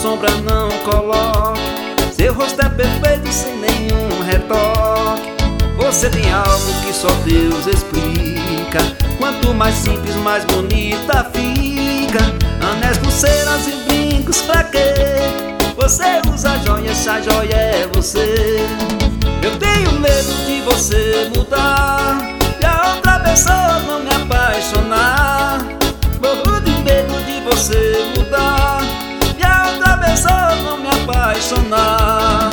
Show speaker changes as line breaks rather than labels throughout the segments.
sombra não coloque. Seu rosto é perfeito sem nenhum retoque. Você tem algo que só Deus explica. Quanto mais simples, mais bonita fica. Anéis, pulseiras e brincos, pra quê? Você usa joia, essa joia é você. Eu tenho medo de você mudar e a outra pessoa não me apaixonar. Morro de medo de você mudar e a outra pessoa não me apaixonar.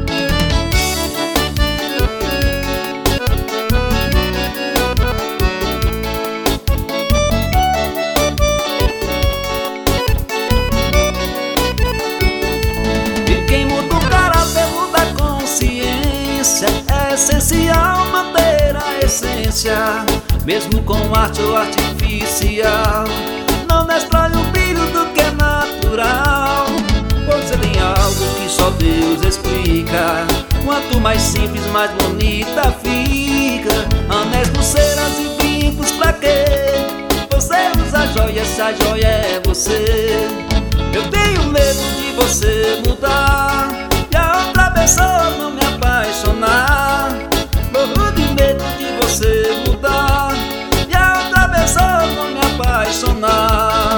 É essencial manter a essência, mesmo com arte ou artificial. Não destrói o brilho do que é natural. Você tem algo que só Deus explica. Quanto mais simples, mais bonita fica. Anéis, pulseiras e brincos, pra quê? Você usa joia, essa joia é você. Eu tenho medo de você mudar e a outra pessoa não me apaixonar. Morro de medo de você mudar e a outra pessoa não me apaixonar.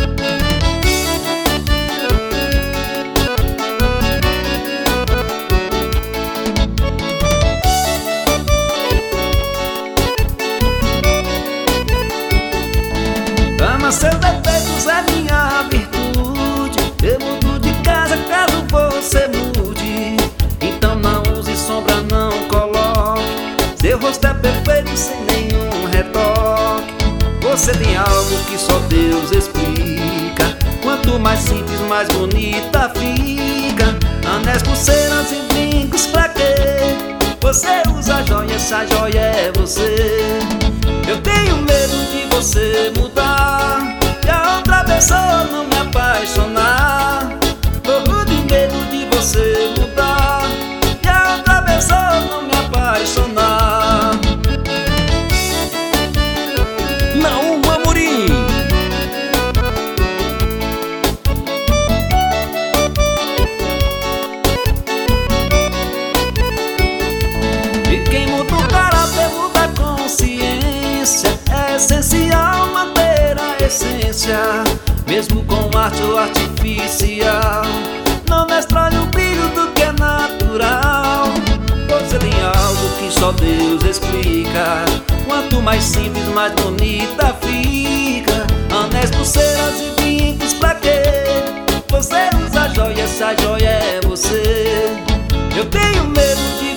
Ama seus defeitos, é minha virtude. Eu mudo de casa caso você mude. Então não use sombra, não coloque. Seu rosto é perfeito sem nenhum retoque. Você tem algo que só Deus explica. Quanto mais simples, mais bonita fica. Anéis, pulseiras e brincos, pra quê? Você usa joia, essa joia é você. Eu tenho medo de você mudar e a outra pessoa não me apaixonar. Morro de medo de você mudar e a outra pessoa não me apaixonar.
Naum Amorim.
E quem muda o caráter muda a consciência. É essencial manter a essência, mesmo com arte ou artificial. Não destrói o brilho do que é natural. Você tem algo que só Deus explica. Quanto mais simples, mais bonita fica. Anéis, pulseiras e brincos, pra quê? Você usa joia, essa joia é você. Eu tenho medo de